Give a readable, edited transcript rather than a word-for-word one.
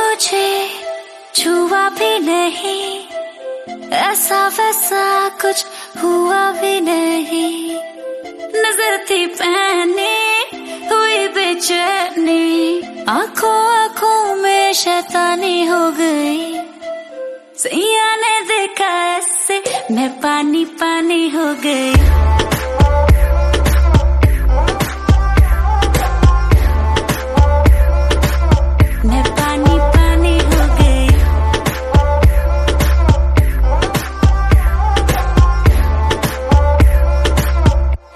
तुझे छुआ भी नहीं, ऐसा वैसा कुछ हुआ भी नहीं। नजर थी पहनी हुई बेचैनी, आंखों आंखों में शैतानी हो गई। सैया ने देखा ऐसे मैं पानी पानी हो गई।